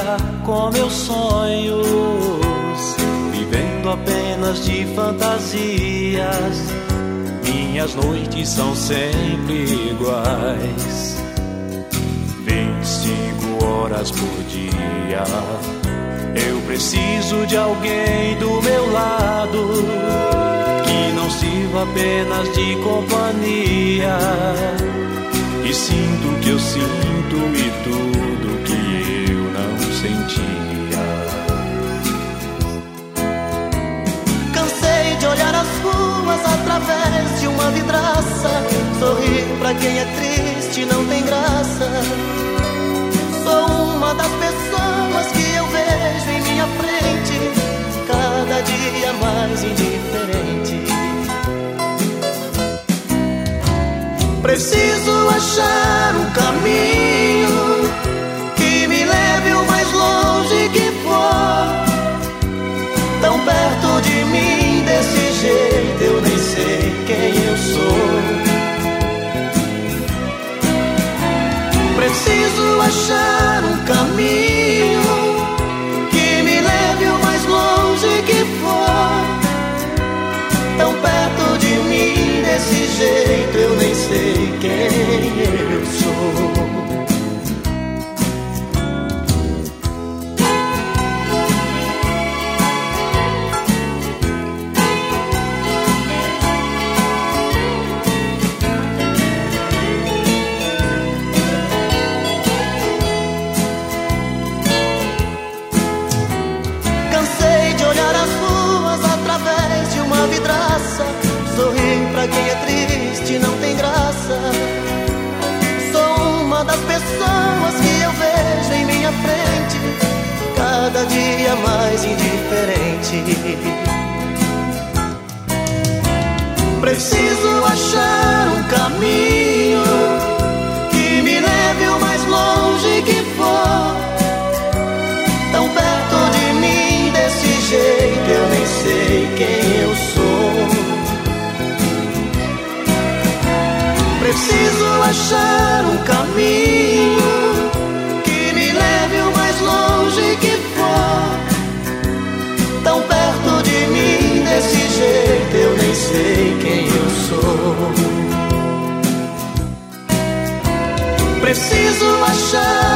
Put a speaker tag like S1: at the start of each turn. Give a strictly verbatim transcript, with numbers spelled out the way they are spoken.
S1: com meus sonhos, vivendo apenas de fantasias. Minhas noites são sempre iguais, vinte e cinco horas por dia. Eu preciso de alguém do meu lado, que não sirva apenas de companhia, e sinto o que eu sinto e tudo que eu não sentia.
S2: Cansei de olhar as ruas através de uma vidraça, sorrir pra quem é triste não tem graça. Sou uma das pessoas que eu vejo em minha frente, cada dia mais indiferente. Preciso achar um caminho que me leve o mais longe que for. Tão perto de mim, desse jeito eu nem sei quem eu sou. Preciso achar um caminho que me leve o mais longe que for. Tão perto de mim, desse jeito eu nem sei quem eu sou. Sorrir pra quem é triste não tem graça. Sou uma das pessoas que eu vejo em minha frente, cada dia mais indiferente. Preciso achar um caminho que me leve o mais longe que for. Tão perto de mim, desse jeito eu nem sei quem eu sou. Preciso achar um caminho que me leve o mais longe que for. Tão perto de mim, desse jeito eu nem sei quem eu sou. Preciso achar